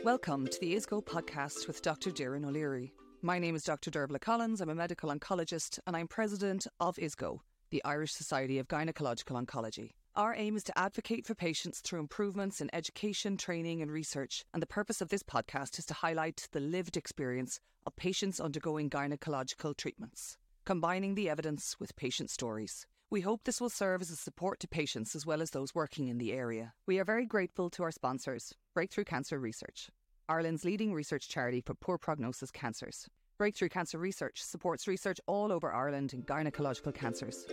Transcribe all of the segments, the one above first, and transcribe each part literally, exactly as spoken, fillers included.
Welcome to the ISGO podcast with Doctor Doireann O'Leary. My name is Doctor Derbla Collins. I'm a medical oncologist and I'm president of ISGO, the Irish Society of Gynecological Oncology. Our aim is to advocate for patients through improvements in education, training and research, and the purpose of this podcast is to highlight the lived experience of patients undergoing gynecological treatments, combining the evidence with patient stories. We hope this will serve as a support to patients as well as those working in the area. We are very grateful to our sponsors, Breakthrough Cancer Research, Ireland's leading research charity for poor prognosis cancers. Breakthrough Cancer Research supports research all over Ireland in gynecological cancers.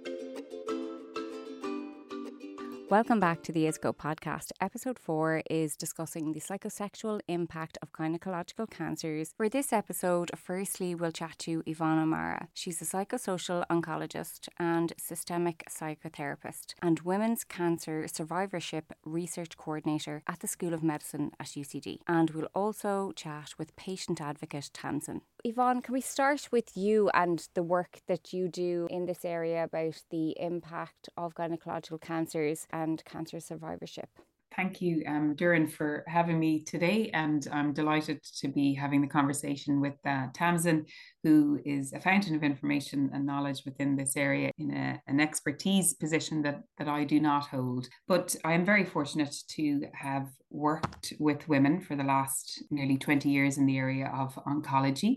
Welcome back to the ISGO podcast. Episode four is discussing the psychosexual impact of gynecological cancers. For this episode, firstly, we'll chat to Yvonne O'Mara. She's a psychosocial oncologist and systemic psychotherapist and women's cancer survivorship research coordinator at the School of Medicine at U C D. And we'll also chat with patient advocate Tamsin. Yvonne, can we start with you and the work that you do in this area about the impact of gynecological cancers and cancer survivorship? Thank you, um, Doireann, for having me today, and I'm delighted to be having the conversation with uh, Tamsin, who is a fountain of information and knowledge within this area in a, an expertise position that, that I do not hold. But I am very fortunate to have worked with women for the last nearly twenty years in the area of oncology,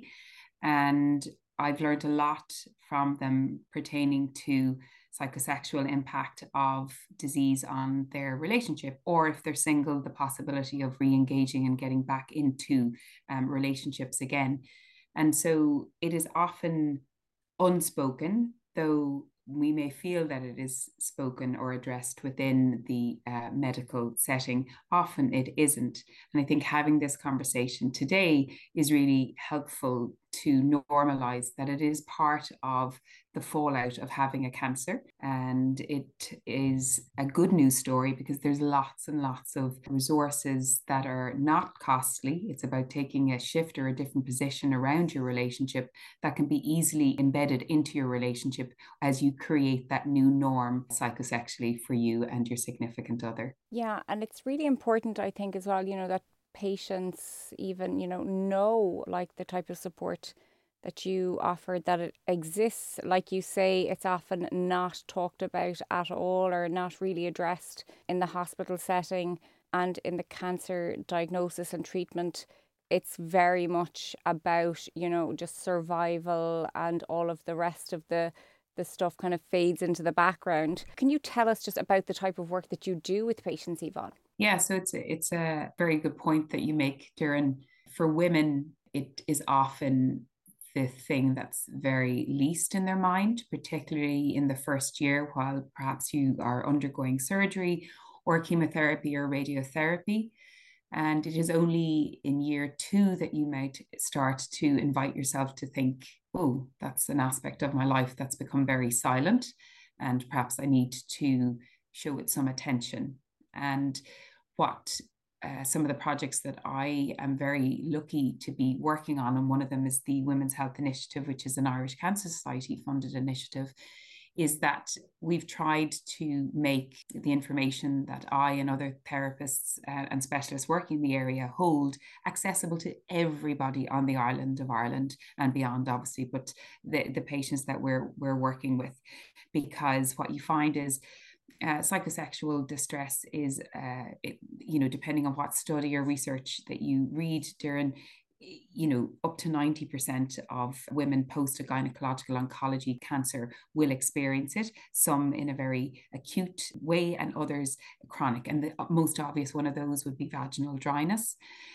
and I've learned a lot from them pertaining to psychosexual impact of disease on their relationship, or if they're single, the possibility of re-engaging and getting back into um, relationships again. And so it is often unspoken, though we may feel that it is spoken or addressed within the uh, medical setting. Often it isn't. And I think having this conversation today is really helpful to normalize that it is part of the fallout of having a cancer. And it is a good news story because there's lots and lots of resources that are not costly. It's about taking a shift or a different position around your relationship that can be easily embedded into your relationship as you create that new norm psychosexually for you and your significant other. Yeah, and it's really important, I think, as well, you know, that patients even, you know, know like the type of support that you offer, that it exists. Like you say, it's often not talked about at all or not really addressed in the hospital setting, and in the cancer diagnosis and treatment. It's very much about, you know, just survival, and all of the rest of the the stuff kind of fades into the background. Can you tell us just about the type of work that you do with patients, Yvonne? Yeah, so it's a, it's a very good point that you make, Doireann. For women, it is often the thing that's very least in their mind, particularly in the first year while perhaps you are undergoing surgery or chemotherapy or radiotherapy. And it is only in year two that you might start to invite yourself to think, oh, that's an aspect of my life that's become very silent, and perhaps I need to show it some attention. And what uh, some of the projects that I am very lucky to be working on, and one of them is the Women's Health Initiative, which is an Irish Cancer Society funded initiative, is that we've tried to make the information that I and other therapists uh, and specialists working in the area hold accessible to everybody on the island of Ireland and beyond, obviously, but the, the patients that we're, we're working with. Because what you find is Uh, psychosexual distress is, uh, it, you know, depending on what study or research that you read, Doireann, you know, up to ninety percent of women post a gynecological oncology cancer will experience it, some in a very acute way and others chronic. And the most obvious one of those would be vaginal dryness.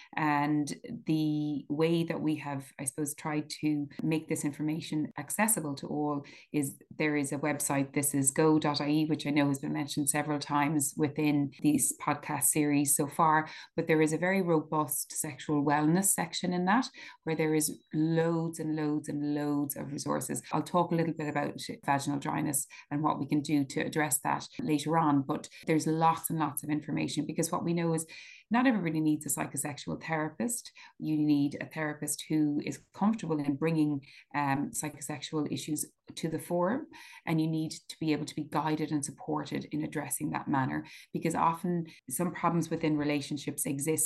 And the way that we have, I suppose, tried to make this information accessible to all is there is a website, this is go dot I E, which I know has been mentioned several times within these podcast series so far, but there is a very robust sexual wellness section in that, where there is loads and loads and loads of resources. I'll talk a little bit about vaginal dryness and what we can do to address that later on, but there's lots and lots of information, because what we know is not everybody needs a psychosexual therapist. You need a therapist who is comfortable in bringing um, psychosexual issues to the forum, and you need to be able to be guided and supported in addressing that manner, because often some problems within relationships exist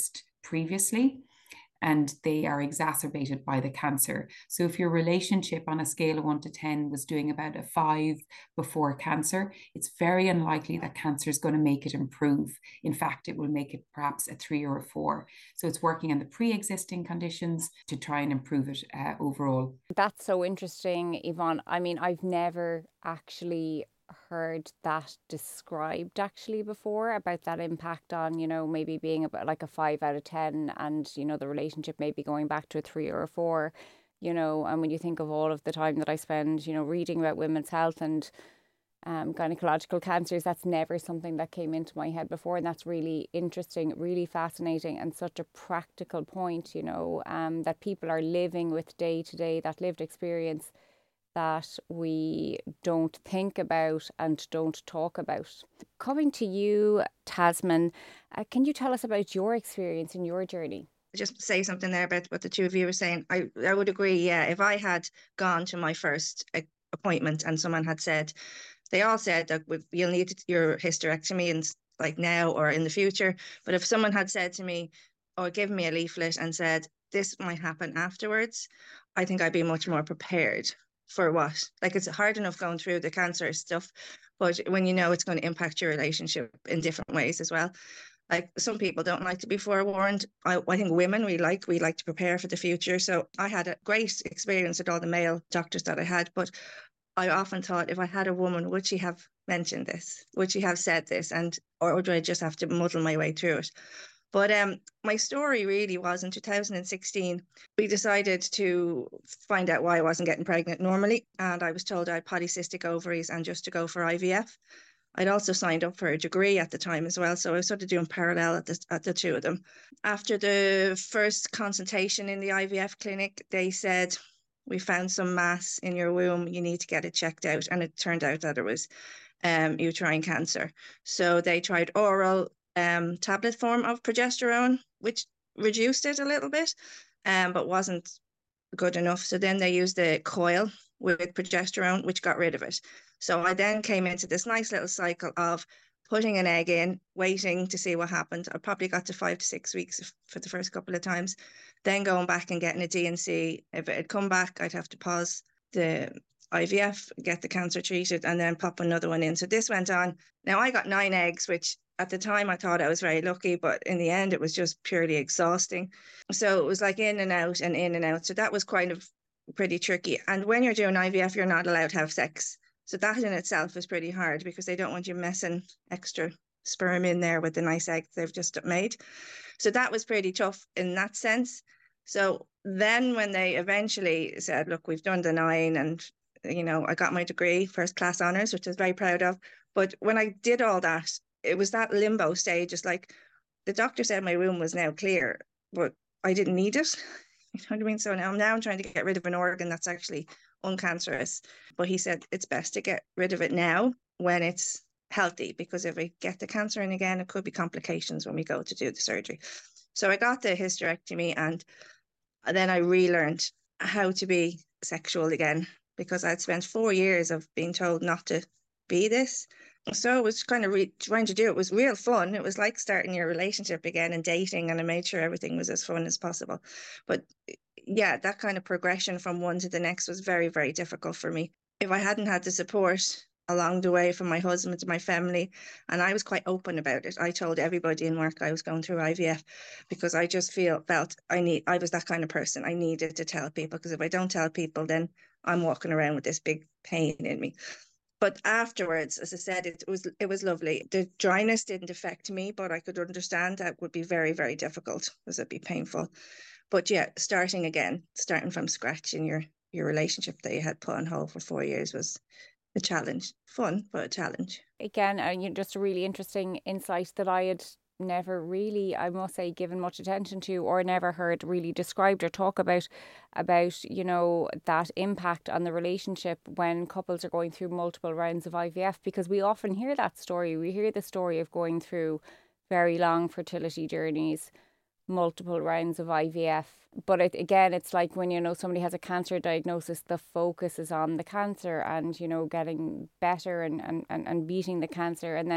previously, and they are exacerbated by the cancer. So if your relationship on a scale of one to ten was doing about a five before cancer, it's very unlikely that cancer is going to make it improve. In fact, it will make it perhaps a three or a four. So it's working on the pre-existing conditions to try and improve it uh, overall. That's so interesting, Yvonne. I mean, I've never actually heard that described actually before, about that impact on, you know, maybe being about like a five out of ten, and, you know, the relationship maybe going back to a three or a four, you know. And when you think of all of the time that I spend, you know, reading about women's health and um, gynecological cancers, that's never something that came into my head before. And that's really interesting, really fascinating, and such a practical point, you know, um, that people are living with day to day, that lived experience that we don't think about and don't talk about. Coming to you, Tasman, uh, can you tell us about your experience and your journey? Just say something there about what the two of you were saying. I, I would agree, yeah. If I had gone to my first appointment and someone had said, they all said that you'll need your hysterectomy and like now or in the future. But if someone had said to me or given me a leaflet and said, this might happen afterwards, I think I'd be much more prepared for what. Like, it's hard enough going through the cancer stuff, but when you know it's going to impact your relationship in different ways as well. Like, some people don't like to be forewarned. I, I think women, we like, we like to prepare for the future. So I had a great experience with all the male doctors that I had, but I often thought, if I had a woman, would she have mentioned this? Would she have said this? And, or would I just have to muddle my way through it? But um, my story really was in two thousand sixteen, we decided to find out why I wasn't getting pregnant normally. And I was told I had polycystic ovaries and just to go for I V F. I'd also signed up for a degree at the time as well. So I was sort of doing parallel at the, at the two of them. After the first consultation in the I V F clinic, they said, we found some mass in your womb, you need to get it checked out. And it turned out that it was um, uterine cancer. So they tried oral um, tablet form of progesterone, which reduced it a little bit, um, but wasn't good enough. So then they used the coil with progesterone, which got rid of it. So I then came into this nice little cycle of putting an egg in, waiting to see what happened. I probably got to five to six weeks for the first couple of times, then going back and getting a D and C. If it had come back, I'd have to pause the I V F, get the cancer treated, and then pop another one in. So this went on. Now I got nine eggs, which at the time I thought I was very lucky, but in the end it was just purely exhausting. So it was like in and out and in and out. So that was kind of pretty tricky. And when you're doing I V F, you're not allowed to have sex. So that in itself is pretty hard because they don't want you messing extra sperm in there with the nice egg they've just made. So that was pretty tough in that sense. So then when they eventually said, look, we've done the nine, and, you know, I got my degree, first class honours, which I was very proud of. But when I did all that, it was that limbo stage. It's like the doctor said my womb was now clear, but I didn't need it. You know what I mean? So now I'm now I'm trying to get rid of an organ that's actually uncancerous. But he said it's best to get rid of it now when it's healthy, because if we get the cancer in again, it could be complications when we go to do the surgery. So I got the hysterectomy, and then I relearned how to be sexual again, because I'd spent four years of being told not to be this. So it was kind of re- trying to do it. It was real fun. It was like starting your relationship again and dating, and I made sure everything was as fun as possible. But yeah, that kind of progression from one to the next was very, very difficult for me. If I hadn't had the support along the way from my husband and my family, and I was quite open about it. I told everybody in work I was going through I V F because I just feel felt I need. I was that kind of person. I needed to tell people, because if I don't tell people, then I'm walking around with this big pain in me. But afterwards, as I said, it was it was lovely. The dryness didn't affect me, but I could understand that would be very, very difficult, because it'd be painful. But yeah, starting again, starting from scratch in your, your relationship that you had put on hold for four years was a challenge. Fun, but a challenge. Again, uh, you know, just a really interesting insight that I had never really, I must say, given much attention to, or never heard really described or talk about, about, you know, that impact on the relationship when couples are going through multiple rounds of I V F, because we often hear that story. We hear the story of going through very long fertility journeys, multiple rounds of I V F. But it, again, it's like when, you know, somebody has a cancer diagnosis, the focus is on the cancer and, you know, getting better and, and, and, and beating the cancer. And then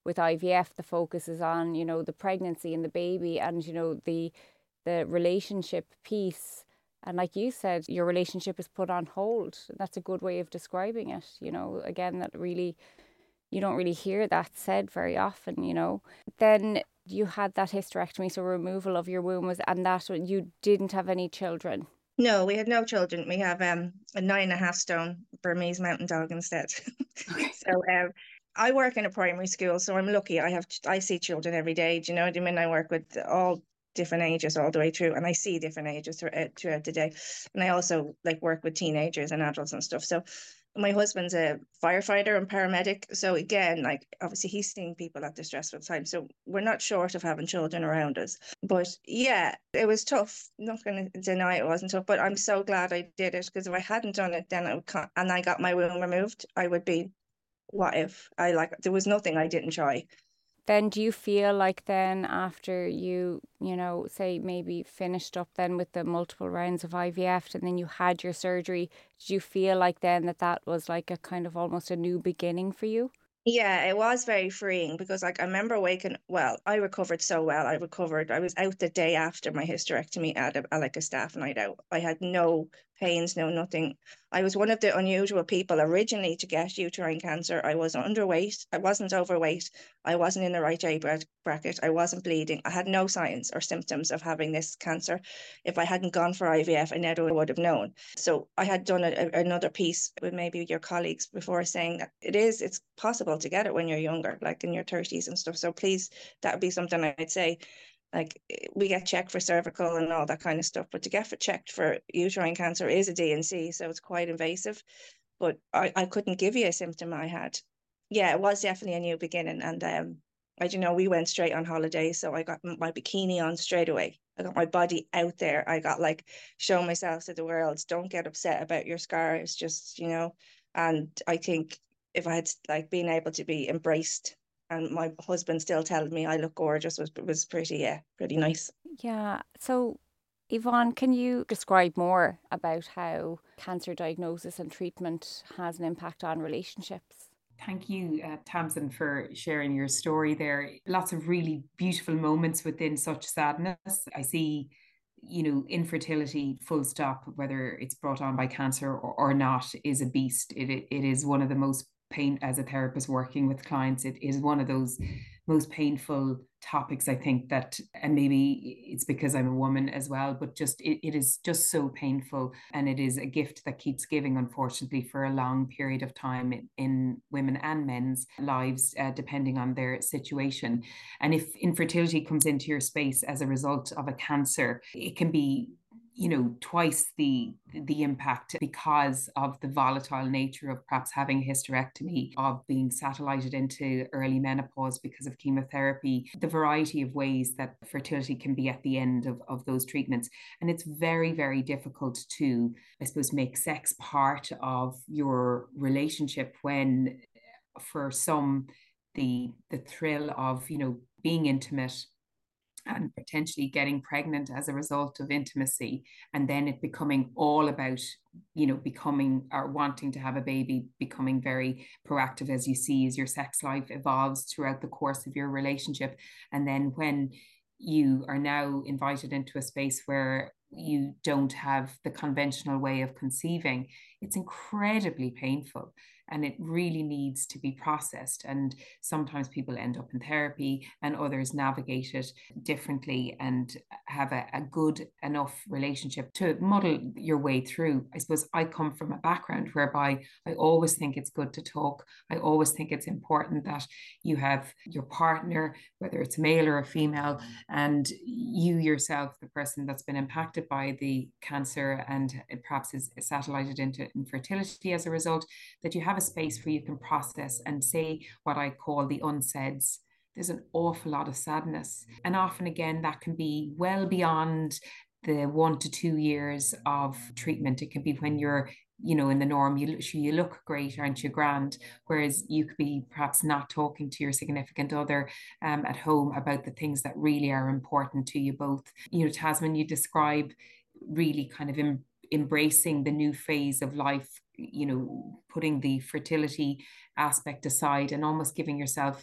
with I V F, the focus is on, you know, the pregnancy and the baby and, you know, the the relationship piece. And like you said, your relationship is put on hold. That's a good way of describing it. You know, again, that really, you don't really hear that said very often, you know. Then you had that hysterectomy, so removal of your womb was, and that you didn't have any children. No, we had no children. We have um a nine and a half stone Burmese mountain dog instead. Okay. So um, I work in a primary school, so I'm lucky. I have I see children every day. Do you know what I mean? I work with all different ages all the way through, and I see different ages throughout, throughout the day. And I also like work with teenagers and adults and stuff. So my husband's a firefighter and paramedic. So again, like obviously he's seeing people at the stressful time. So we're not short of having children around us. But yeah, it was tough. I'm not going to deny it wasn't tough, but I'm so glad I did it, because if I hadn't done it, then I would, and I got my womb removed, I would be, what if? I like, there was nothing I didn't try. Then do you feel like then after you, you know, say maybe finished up then with the multiple rounds of I V F and then you had your surgery, did you feel like then that that was like a kind of almost a new beginning for you? Yeah, it was very freeing, because like I remember waking, well, I recovered so well. I recovered. I was out the day after my hysterectomy at, a, at like a staff night out. I had no pains, no nothing. I was one of the unusual people originally to get uterine cancer. I was underweight. I wasn't overweight. I wasn't in the right age bracket. I wasn't bleeding. I had no signs or symptoms of having this cancer. If I hadn't gone for I V F, I never would have known. So I had done a, a, another piece with maybe your colleagues before, saying that it is, it's possible to get it when you're younger, like in your thirties and stuff. So please, that would be something I'd say. Like, we get checked for cervical and all that kind of stuff, but to get for checked for uterine cancer is a D and C, so it's quite invasive. But I, I couldn't give you a symptom I had. Yeah, it was definitely a new beginning. And um, I you know, we went straight on holiday, so I got my bikini on straight away. I got my body out there. I got like, show myself to the world. Don't get upset about your scars, just, you know. And I think if I had like been able to be embraced, and my husband still telling me I look gorgeous, was was pretty, yeah, pretty nice. Yeah. So, Yvonne, can you describe more about how cancer diagnosis and treatment has an impact on relationships? Thank you, uh, Tamsin, for sharing your story there. Lots of really beautiful moments within such sadness. I see, you know, infertility, full stop, whether it's brought on by cancer or, or not, is a beast. It, it, it is one of the most pain, as a therapist working with clients, it is one of those most painful topics, I think, that, and maybe it's because I'm a woman as well, but just it, it is just so painful, and it is a gift that keeps giving, unfortunately, for a long period of time in, in women and men's lives, uh, depending on their situation. And if infertility comes into your space as a result of a cancer, it can be, you know, twice the the impact, because of the volatile nature of perhaps having a hysterectomy, of being satellited into early menopause because of chemotherapy, the variety of ways that fertility can be at the end of, of those treatments. And it's very, very difficult to, I suppose, make sex part of your relationship when, for some, the the thrill of, you know, being intimate and potentially getting pregnant as a result of intimacy, and then it becoming all about, you know, becoming or wanting to have a baby, becoming very proactive, as you see, as your sex life evolves throughout the course of your relationship. And then when you are now invited into a space where you don't have the conventional way of conceiving, it's incredibly painful. And it really needs to be processed. And sometimes people end up in therapy, and others navigate it differently and have a, a good enough relationship to muddle your way through. I suppose I come from a background whereby I always think it's good to talk. I always think it's important that you have your partner, whether it's male or a female, and you yourself, the person that's been impacted by the cancer and it perhaps is satellited into infertility as a result, that you have a space where you can process and say what I call the unsaids. There's an awful lot of sadness. And often, again, that can be well beyond the one to two years of treatment. It can be when you're, you know, in the norm, you, you look great, aren't you, grand? Whereas you could be perhaps not talking to your significant other um, at home about the things that really are important to you both. You know, Tasman, you describe really kind of em- embracing the new phase of life, you know, putting the fertility aspect aside and almost giving yourself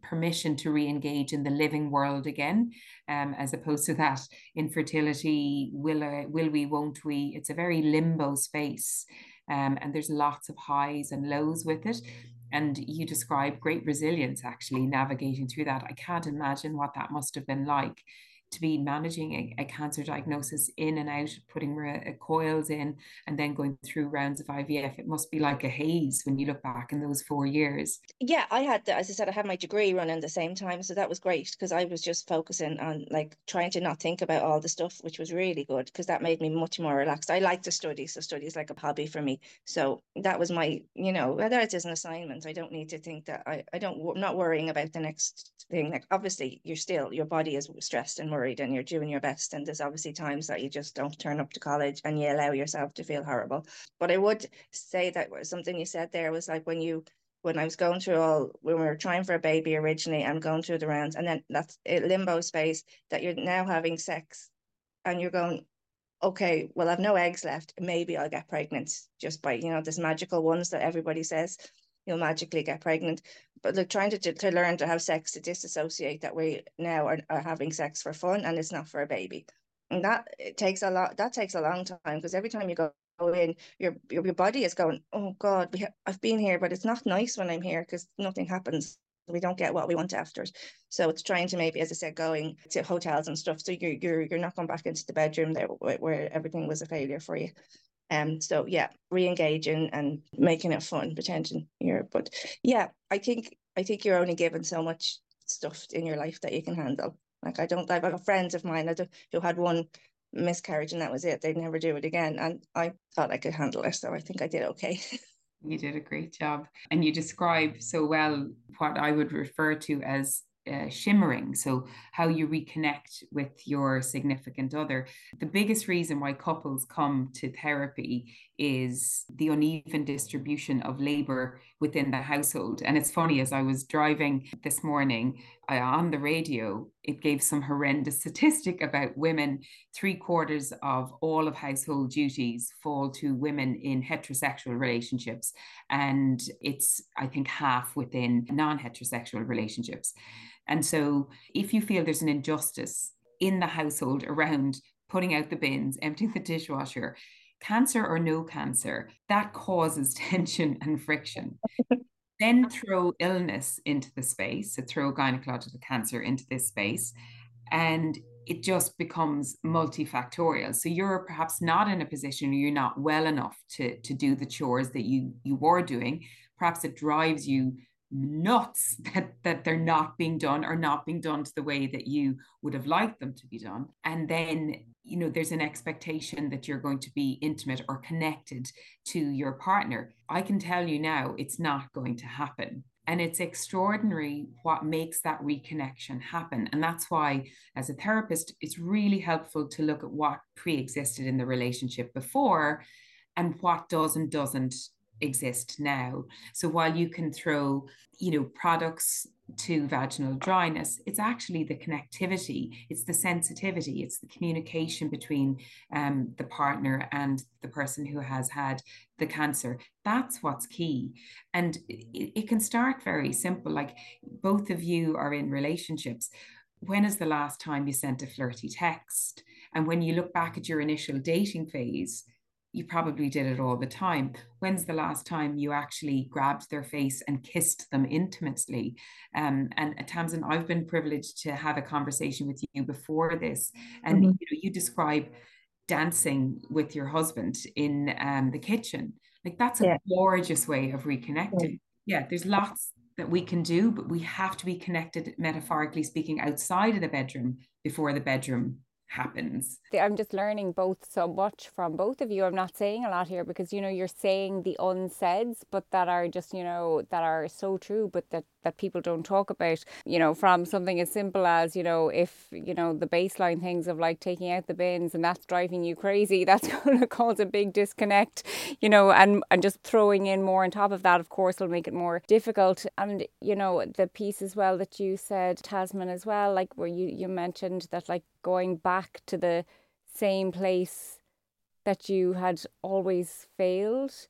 permission to re-engage in the living world again, um, as opposed to that infertility, will, uh, will we, won't we? It's a very limbo space. Um, and there's lots of highs and lows with it. And you describe great resilience actually navigating through that. I can't imagine what that must have been like to be managing a, a cancer diagnosis in and out, putting uh, coils in, and then going through rounds of I V F. It must be like a haze when you look back in those four years. Yeah, I had, the, as I said, I had my degree running at the same time. So that was great because I was just focusing on like trying to not think about all the stuff, which was really good because that made me much more relaxed. I like to study. So study is like a hobby for me. So that was my, you know, whether it is an assignment, I don't need to think that I, I don't, I'm not worrying about the next thing. Like obviously you're still, your body is stressed and worried and you're doing your best. And there's obviously times that you just don't turn up to college and you allow yourself to feel horrible. But I would say that something you said there was like when you, when I was going through all, when we were trying for a baby originally and going through the rounds, and then that's a limbo space that you're now having sex and you're going, okay, well, I've no eggs left. Maybe I'll get pregnant just by, you know, this magical ones that everybody says you'll magically get pregnant. But like trying to, to, to learn to have sex, to disassociate that we now are, are having sex for fun and it's not for a baby. And that it takes a lot, that takes a long time because every time you go in, your, your your body is going, oh God, we ha- I've been here, but it's not nice when I'm here because nothing happens. We don't get what we want after. So it's trying to maybe, as I said, going to hotels and stuff. So you're you're you're not going back into the bedroom there where, where everything was a failure for you. Um. So yeah, re-engaging and making it fun, pretending you're. But yeah, I think I think you're only given so much stuff in your life that you can handle. Like I don't. I've got friends of mine who had one miscarriage and that was it. They'd never do it again, and I thought I could handle it, so I think I did okay. You did a great job, and you describe so well what I would refer to as uh, shimmering. So how you reconnect with your significant other. The biggest reason why couples come to therapy is the uneven distribution of labor within the household. And it's funny, as I was driving this morning uh, on the radio, it gave some horrendous statistic about women. Three quarters of all of household duties fall to women in heterosexual relationships. And it's, I think, half within non-heterosexual relationships. And so if you feel there's an injustice in the household around putting out the bins, emptying the dishwasher, cancer or no cancer, that causes tension and friction. Then throw illness into the space, so throw gynecological cancer into this space, and it just becomes multifactorial. So you're perhaps not in a position, or you're not well enough to, to do the chores that you, you were doing. Perhaps it drives you nuts that, that they're not being done or not being done to the way that you would have liked them to be done. And then, you know, there's an expectation that you're going to be intimate or connected to your partner. I can tell you now, it's not going to happen. And it's extraordinary what makes that reconnection happen. And that's why, as a therapist, it's really helpful to look at what pre-existed in the relationship before and what does and doesn't exist now. So while you can throw, you know, products to vaginal dryness, it's actually the connectivity, it's the sensitivity, it's the communication between um, the partner and the person who has had the cancer. That's what's key. And it, it can start very simple, like both of you are in relationships. When is the last time you sent a flirty text? And when you look back at your initial dating phase, you probably did it all the time. When's the last time you actually grabbed their face and kissed them intimately? Um, and uh, Tamsin, I've been privileged to have a conversation with you before this, and mm-hmm. you know, you describe dancing with your husband in um, the kitchen. Like that's a yeah. gorgeous way of reconnecting. Yeah. yeah, there's lots that we can do, but we have to be connected, metaphorically speaking, outside of the bedroom before the bedroom happens. I'm just learning both so much from both of you. I'm not saying a lot here because, you know, you're saying the unsaids, but that are just, you know, that are so true, but that, that people don't talk about, you know, from something as simple as, you know, if, you know, the baseline things of like taking out the bins and that's driving you crazy, that's going to cause a big disconnect, you know, and, and just throwing in more on top of that, of course, will make it more difficult. And, you know, the piece as well that you said, Tasman, as well, like where you, you mentioned that like going back to the same place that you had always failed,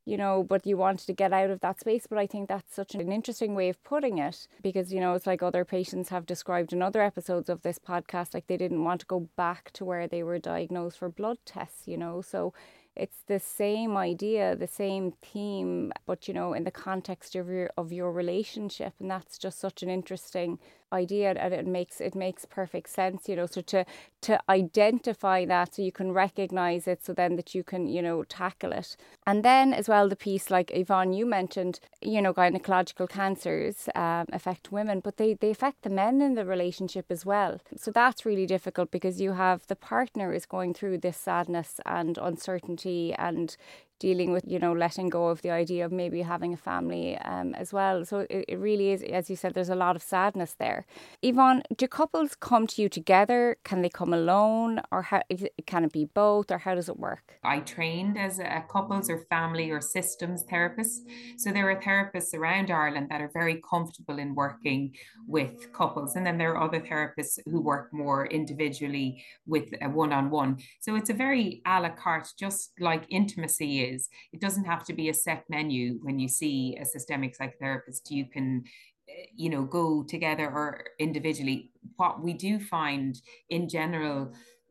you know, but you wanted to get out of that space. But I think that's such an interesting way of putting it, because, you know, it's like other patients have described in other episodes of this podcast, like they didn't want to go back to where they were diagnosed for blood tests, you know. So it's the same idea, the same theme, but, you know, in the context of your of your relationship. And that's just such an interesting idea, and it makes it makes perfect sense, you know. So to to identify that, so you can recognize it, so then that you can, you know, tackle it. And then as well, the piece, like Yvonne, you mentioned, you know, gynecological cancers um, affect women, but they, they affect the men in the relationship as well. So that's really difficult, because you have the partner is going through this sadness and uncertainty and dealing with, you know, letting go of the idea of maybe having a family um, as well. So it, it really is, as you said, there's a lot of sadness there. Yvonne, do couples come to you together? Can they come alone? Or how, can it be both? Or how does it work? I trained as a couples or family or systems therapist. So there are therapists around Ireland that are very comfortable in working with couples. And then there are other therapists who work more individually with a one-on-one. So it's a very a la carte, just like intimacy is. It doesn't have to be a set menu. When you see a systemic psychotherapist, you can, you know, go together or individually. What we do find in general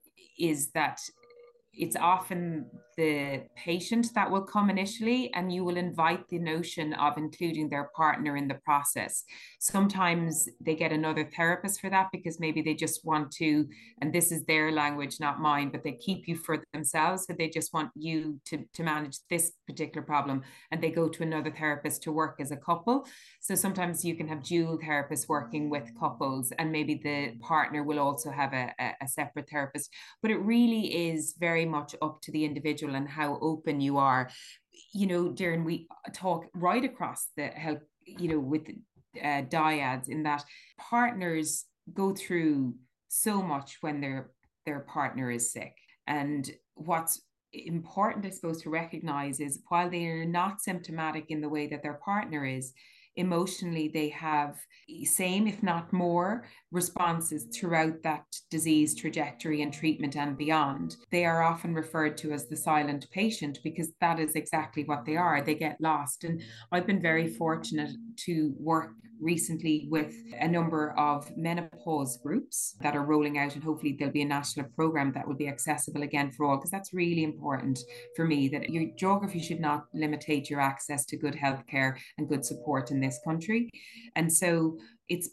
is that it's often the patient that will come initially, and you will invite the notion of including their partner in the process. Sometimes they get another therapist for that, because maybe they just want to, and this is their language, not mine, but they keep you for themselves. So they just want you to, to manage this particular problem, and they go to another therapist to work as a couple. So sometimes you can have dual therapists working with couples, and maybe the partner will also have a, a separate therapist. But it really is very much up to the individual and how open you are. You know, Darren, we talk right across the health, you know, with uh, dyads, in that partners go through so much when their their partner is sick. And what's important, I suppose, to recognize is, while they are not symptomatic in the way that their partner is, emotionally they have same, if not more, responses throughout that disease trajectory and treatment and beyond. They are often referred to as the silent patient, because that is exactly what they are. They get lost. And I've been very fortunate to work recently with a number of menopause groups that are rolling out, and hopefully there'll be a national program that will be accessible again for all, because that's really important for me, that your geography should not limitate your access to good healthcare and good support in this country. And so it's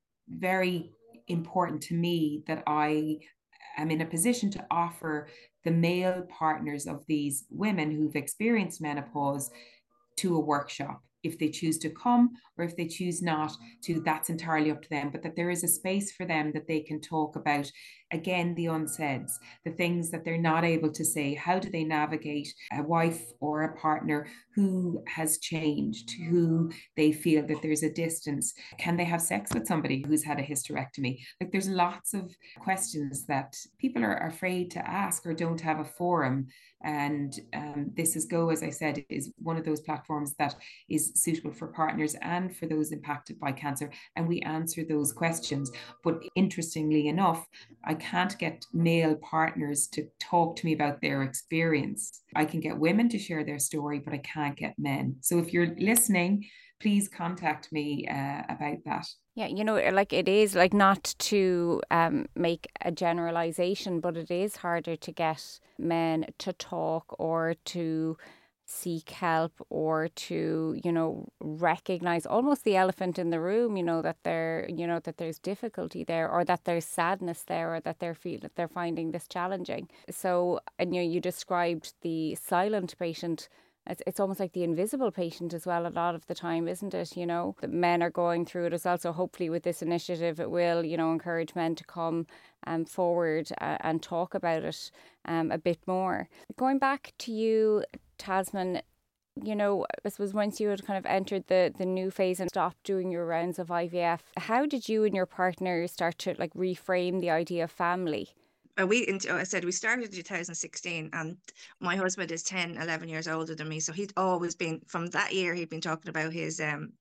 very important to me that I am in a position to offer the male partners of these women who've experienced menopause to a workshop. If they choose to come, or if they choose not to, that's entirely up to them. But that there is a space for them that they can talk about, again, the unsaids, the things that they're not able to say. How do they navigate a wife or a partner who has changed, who they feel that there's a distance? Can they have sex with somebody who's had a hysterectomy? Like, there's lots of questions that people are afraid to ask or don't have a forum. And um, This Is Go, as I said, is one of those platforms that is suitable for partners and for those impacted by cancer. And we answer those questions. But interestingly enough, I can't get male partners to talk to me about their experience. I can get women to share their story, but I can't get men. So if you're listening, please contact me uh, about that. Yeah, you know, like it is like not to um, make a generalization, but it is harder to get men to talk or to seek help or to, you know, recognize almost the elephant in the room, you know, that there, you know, that there's difficulty there, or that there's sadness there, or that they're feel that they're finding this challenging. So, and you know, you described the silent patient. It's, it's almost like the invisible patient as well a lot of the time, isn't it? You know, the men are going through it as well. So hopefully with this initiative, it will, you know, encourage men to come um, forward uh, and talk about it um, a bit more. Going back to you, Tasman, you know, I suppose once you had kind of entered the, the new phase and stopped doing your rounds of I V F, how did you and your partner start to like reframe the idea of family? We, I said, we started in two thousand sixteen, and my husband is ten, eleven years older than me. So he'd always been, from that year, he'd been talking about his um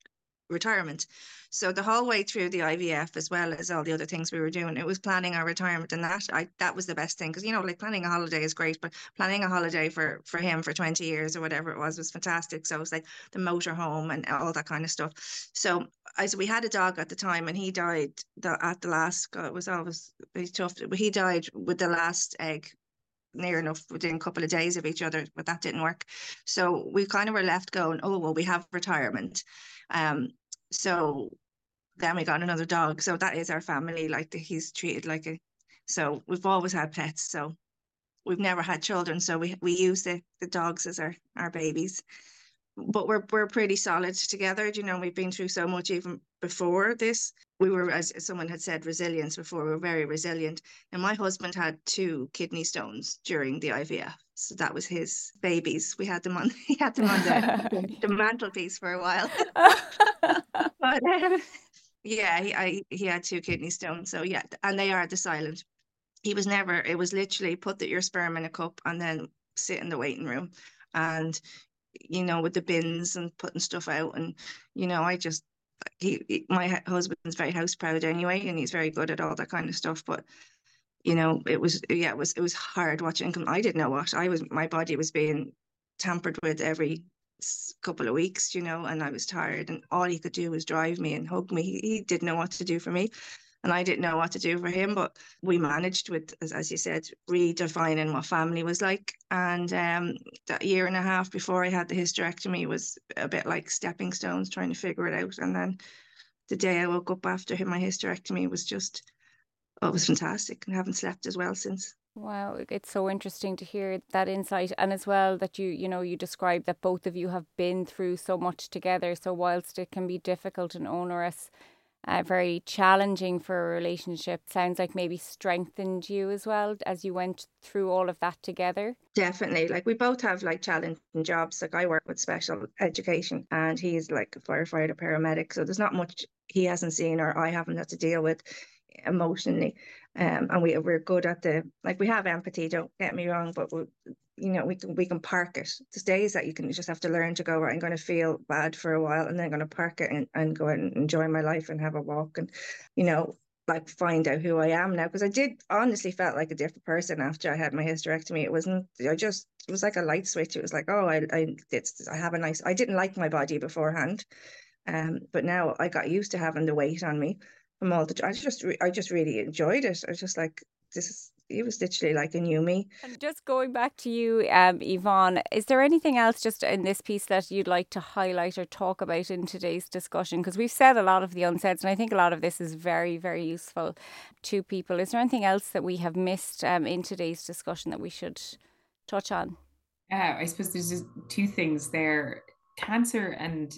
retirement. So the whole way through the I V F, as well as all the other things we were doing, it was planning our retirement, and that I that was the best thing, because you know, like, planning a holiday is great, but planning a holiday for for him for twenty years or whatever it was was fantastic. So it was like the motorhome and all that kind of stuff. So I so we had a dog at the time, and he died the, at the last. God, it was always very tough. He died with the last egg, near enough within a couple of days of each other, but that didn't work. So we kind of were left going, oh, well, we have retirement. Um, so then we got another dog. So that is our family. Like, the, he's treated like a, so we've always had pets. So we've never had children. So we, we use the, the dogs as our, our babies. But we're we're pretty solid together. You know, we've been through so much even before this. We were, as someone had said, resilience before. We were very resilient. And my husband had two kidney stones during the I V F. So that was his babies. We had them on, he had them on the, the mantelpiece for a while. But um, yeah, he, I, he had two kidney stones. So yeah, and they are the silent. He was never, it was literally put the, your sperm in a cup and then sit in the waiting room. And you know, with the bins and putting stuff out. And, you know, I just, he, he my husband's very house proud anyway, and he's very good at all that kind of stuff. But, you know, it was, yeah, it was, it was hard watching him. I didn't know what I was, my body was being tampered with every couple of weeks, you know, and I was tired, and all he could do was drive me and hug me. He, he didn't know what to do for me. And I didn't know what to do for him, but we managed with, as, as you said, redefining what family was like. And um, that year and a half before I had the hysterectomy was a bit like stepping stones, trying to figure it out. And then the day I woke up after my hysterectomy was just, oh, it was fantastic, and haven't slept as well since. Wow, it's so interesting to hear that insight, and as well that you, you know, you described that both of you have been through so much together. So whilst it can be difficult and onerous, Uh, very challenging for a relationship, sounds like maybe strengthened you as well as you went through all of that together. Definitely. Like, we both have like challenging jobs. Like, I work with special education, and he's like a firefighter, paramedic. So there's not much he hasn't seen or I haven't had to deal with emotionally. Um, and we, we're good at the, like, we have empathy, don't get me wrong, but we, you know, we can, we can park it. There's days that you can just have to learn to go, right, I'm going to feel bad for a while, and then I'm going to park it and, and go out and enjoy my life and have a walk, and, you know, like, find out who I am now. Because I did honestly felt like a different person after I had my hysterectomy. It wasn't, I just, it was like a light switch. It was like, oh, I, I, it's, I have a nice, I didn't like my body beforehand. Um, but now I got used to having the weight on me from all the, I just, I just really enjoyed it. I was just like, this is, it was literally like a new me. And just going back to you, um, Yvonne, is there anything else just in this piece that you'd like to highlight or talk about in today's discussion? Because we've said a lot of the unsaids, and I think a lot of this is very, very useful to people. Is there anything else that we have missed um, in today's discussion that we should touch on? Uh, I suppose there's just two things there. Cancer and,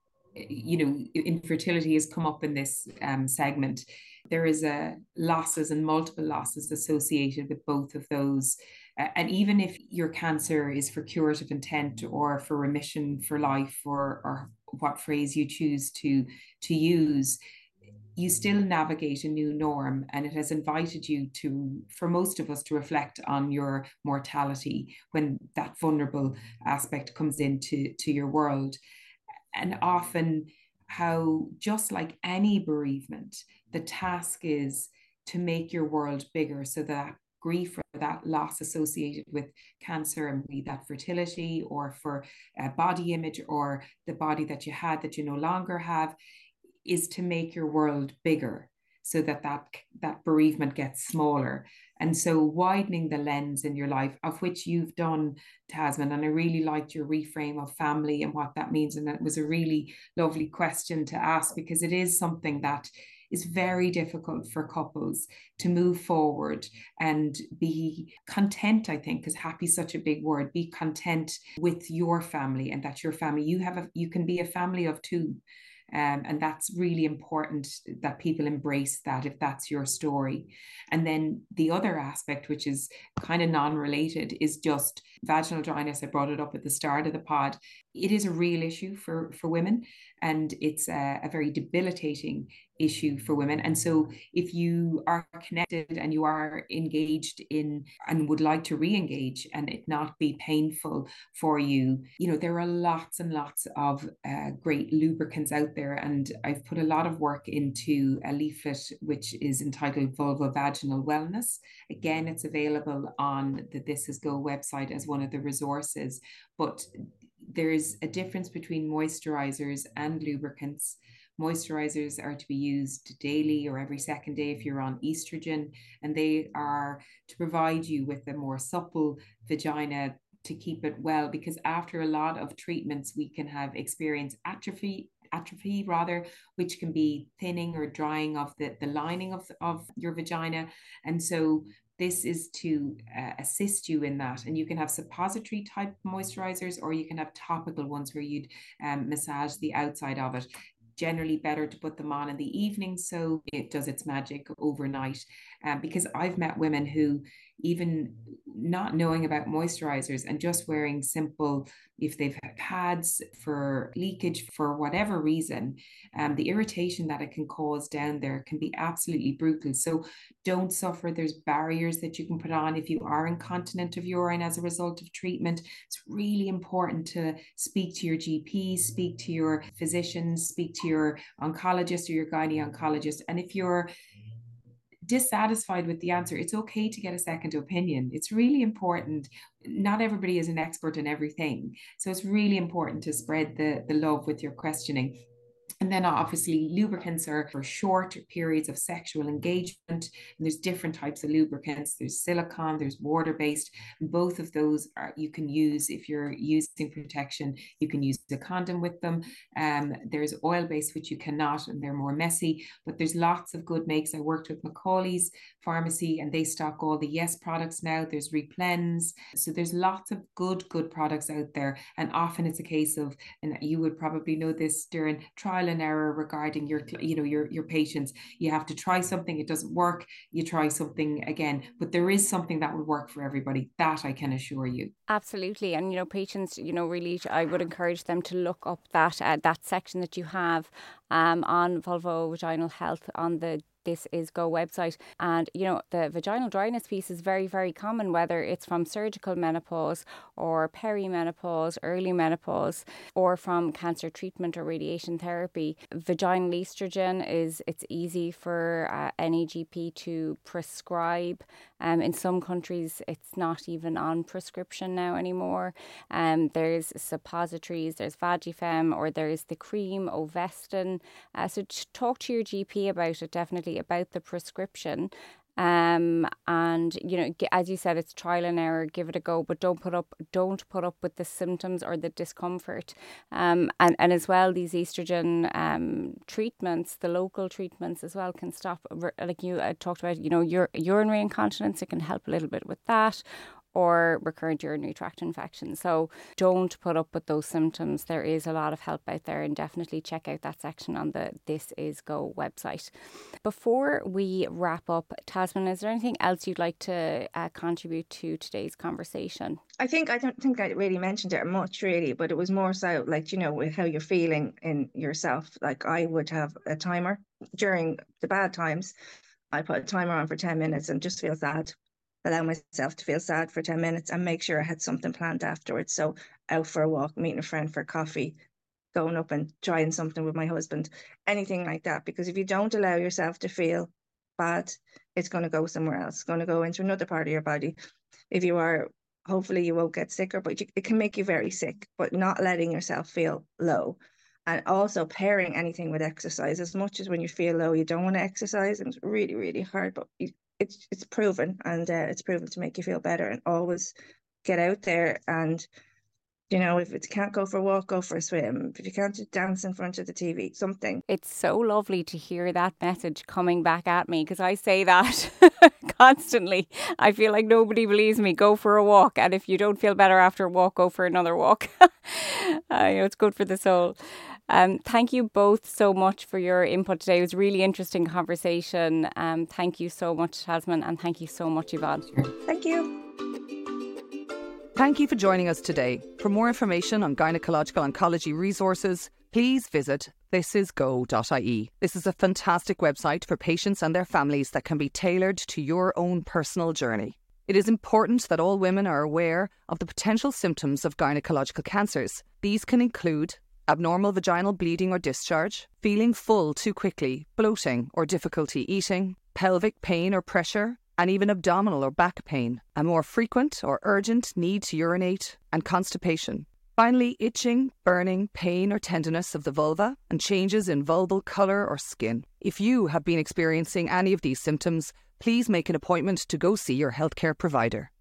you know, infertility has come up in this um, segment. There is a losses and multiple losses associated with both of those. Uh, and even if your cancer is for curative intent or for remission for life, or, or what phrase you choose to, to use, you still navigate a new norm, and it has invited you to, for most of us, to reflect on your mortality when that vulnerable aspect comes into to your world. And often, how just like any bereavement, the task is to make your world bigger, so that grief or that loss associated with cancer, and be that fertility or for a body image or the body that you had that you no longer have, is to make your world bigger, so that that, that bereavement gets smaller. And so widening the lens in your life, of which you've done, Tasman, and I really liked your reframe of family and what that means. And that was a really lovely question to ask, because it is something that is very difficult for couples to move forward and be content, I think, because happy is such a big word. Be content with your family, and that your family, you have a, you can be a family of two. Um, and that's really important that people embrace that, if that's your story. And then the other aspect, which is kind of non-related, is just vaginal dryness. I brought it up at the start of the pod. It is a real issue for, for women. and it's a, a very debilitating issue for women. And so if you are connected and you are engaged in and would like to re-engage and it not be painful for you, you know, there are lots and lots of uh, great lubricants out there. And I've put a lot of work into a leaflet which is entitled Vulvovaginal Wellness. Again, it's available on the This Is Go website as one of the resources, but there's a difference between moisturizers and lubricants. Moisturizers are to be used daily or every second day if you're on estrogen, and they are to provide you with a more supple vagina to keep it well, because after a lot of treatments we can have experienced atrophy atrophy rather, which can be thinning or drying of the, the lining of, of your vagina. And so this is to uh, assist you in that. And you can have suppository type moisturizers, or you can have topical ones where you'd um, massage the outside of it. Generally better to put them on in the evening so it does its magic overnight. Um, because I've met women who, even not knowing about moisturizers and just wearing simple, if they've had pads for leakage for whatever reason, um, the irritation that it can cause down there can be absolutely brutal. So don't suffer. There's barriers that you can put on if you are incontinent of urine as a result of treatment. It's really important to speak to your G P, speak to your physicians, speak to your oncologist or your gynae oncologist. And if you're dissatisfied with the answer, it's okay to get a second opinion. It's really important. Not everybody is an expert in everything. So it's really important to spread the, the love with your questioning. And then obviously lubricants are for short periods of sexual engagement. And there's different types of lubricants. There's silicone, there's water-based. Both of those are, you can use if you're using protection. You can use a condom with them. Um, there's oil-based, which you cannot, and they're more messy. But there's lots of good makes. I worked with Macaulay's Pharmacy, and they stock all the Yes products now. There's Replens. So there's lots of good, good products out there. And often it's a case of, and you would probably know this, during trial and error regarding your, you know, your, your patients. You have to try something, it doesn't work, you try something again, but there is something that will work for everybody. That I can assure you. Absolutely. And, you know, patients, you know, really, I would encourage them to look up that, uh, that section that you have um, on vulvovaginal health on the This Is Go website. And, you know, the vaginal dryness piece is very, very common, whether it's from surgical menopause or perimenopause, early menopause, or from cancer treatment or radiation therapy. Vaginal estrogen is, it's easy for uh, any G P to prescribe. Um, in some countries, it's not even on prescription now anymore. Um, there's suppositories, there's Vagifem, or there's the cream Ovestin. Uh, so talk to your G P about it, definitely, about the prescription. Um, and, you know, as you said, it's trial and error, give it a go, but don't put up, don't put up with the symptoms or the discomfort. Um, and, and as well, these estrogen um, treatments, the local treatments as well, can stop, like you uh, talked about, you know, your urinary incontinence, it can help a little bit with that, or recurrent urinary tract infection. So don't put up with those symptoms. There is a lot of help out there, and definitely check out that section on the This Is Go website. Before we wrap up, Tasmin, is there anything else you'd like to uh, contribute to today's conversation? I think, I don't think I really mentioned it much really, but it was more so like, you know, with how you're feeling in yourself. Like I would have a timer during the bad times. I put a timer on for ten minutes and just feel sad. Allow myself to feel sad for ten minutes and make sure I had something planned afterwards. So out for a walk, meeting a friend for coffee, going up and trying something with my husband, anything like that. Because if you don't allow yourself to feel bad, it's going to go somewhere else. It's going to go into another part of your body. If you are, hopefully you won't get sicker, but you, it can make you very sick. But not letting yourself feel low. And also pairing anything with exercise. As much as when you feel low, you don't want to exercise, and it's really, really hard, but you, it's it's proven, and uh, it's proven to make you feel better. And always get out there, and you know, if it can't go for a walk, go for a swim. If you can't just dance in front of the T V, something. It's so lovely to hear that message coming back at me, because I say that constantly. I feel like nobody believes me. Go for a walk, and if you don't feel better after a walk, go for another walk. uh, you know, it's good for the soul. Um, thank you both so much for your input today. It was a really interesting conversation. Um, thank you so much, Tasmin, and thank you so much, Yvonne. Thank you. Thank you for joining us today. For more information on gynecological oncology resources, please visit this is go dot I E. This is a fantastic website for patients and their families that can be tailored to your own personal journey. It is important that all women are aware of the potential symptoms of gynecological cancers. These can include abnormal vaginal bleeding or discharge, feeling full too quickly, bloating or difficulty eating, pelvic pain or pressure, and even abdominal or back pain, a more frequent or urgent need to urinate, and constipation. Finally, itching, burning, pain or tenderness of the vulva, and changes in vulval colour or skin. If you have been experiencing any of these symptoms, please make an appointment to go see your healthcare provider.